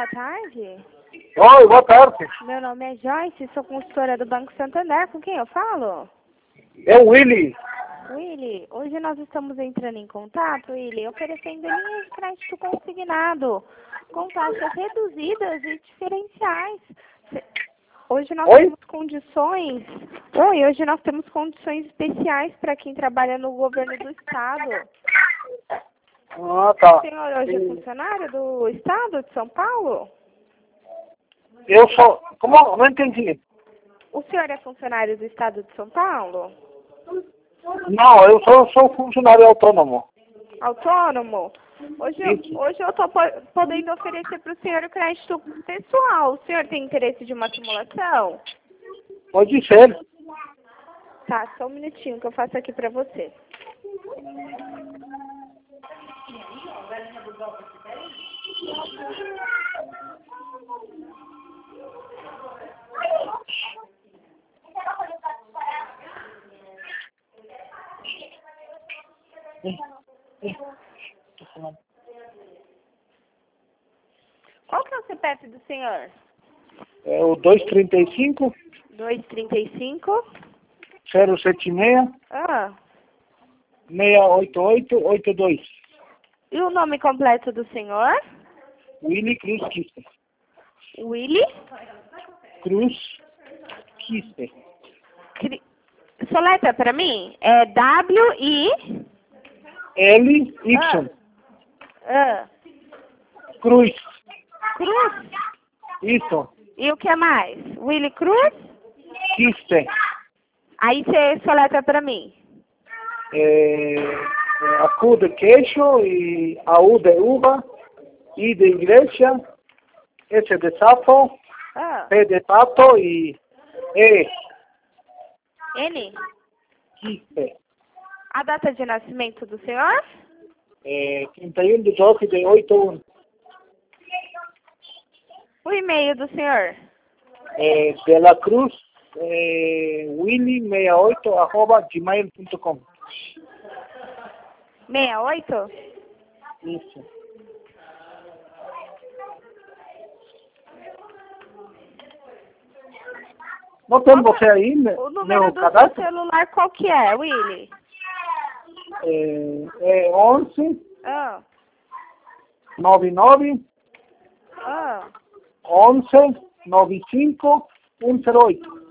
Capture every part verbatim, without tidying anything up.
boa tarde. Oi, boa tarde. Meu nome é Joyce, sou consultora do Banco Santander. Com quem eu falo? É o Willy. Willy, hoje nós estamos entrando em contato, Willy, oferecendo linhas de crédito consignado, com taxas reduzidas e diferenciais. Hoje nós Oi? temos condições... Oi, hoje nós temos condições especiais para quem trabalha no governo do Estado. Ah, tá. O senhor hoje é funcionário do Estado de São Paulo? Eu sou... Como? Não entendi. O senhor é funcionário do Estado de São Paulo? Não, eu sou, sou funcionário autônomo. Autônomo? Hoje, eu- hoje eu estou podendo oferecer para o senhor o crédito pessoal. O senhor tem interesse de uma simulação? Pode ser. Tá, só um minutinho que eu faço aqui para você. Qual que é o C P F do senhor? É o dois trinta e cinco, dois trinta e cinco. zero sete seis, Ah. seis oito oito oito dois. E o nome completo do senhor? Willy Cruz Quispe. Willy? Cruz Quispe. Cri... Soleta para mim? É W I L Y. Ah. Cruz. Cruz? Isso. E o que mais? Willy Cruz? Quispe. Aí você soleta para mim. É, é a Q de queijo e a U de uva, I de igreja, S de sapo, Ah. P de pato e E. N? Quispe. A data de nascimento do senhor? É, trinta e um de doze de oitenta e um. O e-mail do senhor? É, de la Cruz, é, willy sessenta e oito arroba gmail ponto com. sessenta e oito? Isso. Não tem você aí, né? O número Meu do seu cadastro? celular qual que é, Willy? É, é onze, Ah. noventa e nove, Ah. onze, noventa e cinco, cento e oito.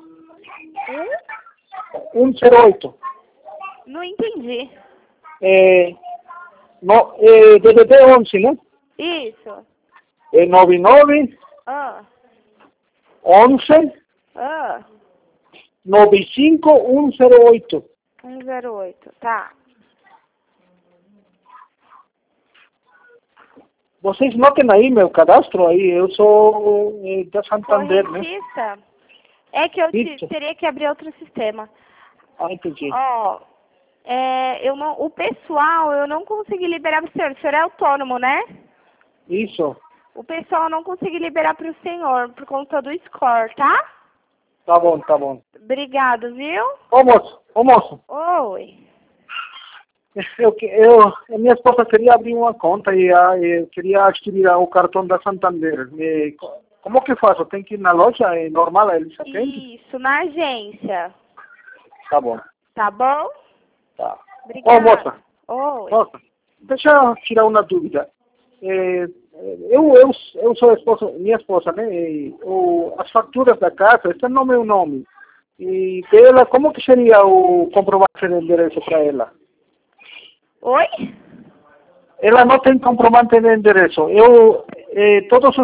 Um? cento e oito. Não entendi. É, no, é, D D D onze, né? Isso. É noventa e nove, Ah. onze, Ah. noventa e cinco, cento e oito. um zero oito. Tá. Vocês notem aí meu cadastro aí, eu sou é, da Santander, né? Correntista? É que eu te- Isso. teria que abrir outro sistema. Ah, entendi. Ó, é, eu não, o pessoal eu não consegui liberar para o senhor. O senhor é autônomo, né? Isso. O pessoal eu não consegui liberar para o senhor por conta do score, tá? Tá bom, tá bom. Obrigado, viu? Ô moço, ô moço, Oi. eu, que- eu, a minha esposa queria abrir uma conta e ah, eu queria adquirir o cartão da Santander. E co- como que faço? Tem que ir na loja, é normal, eles atendem? Isso, na agência. Tá bom, Tá bom? tá. Obrigada. Ô moça, Oi. moça, deixa eu tirar uma dúvida. É, eu, eu, eu sou a esposa, minha esposa, né? E, o, as faturas da casa estão no meu nome. E dela, como que seria o comprovante de endereço para ela? Oi? Ela não tem comprovante de endereço. Eu, eh, todos os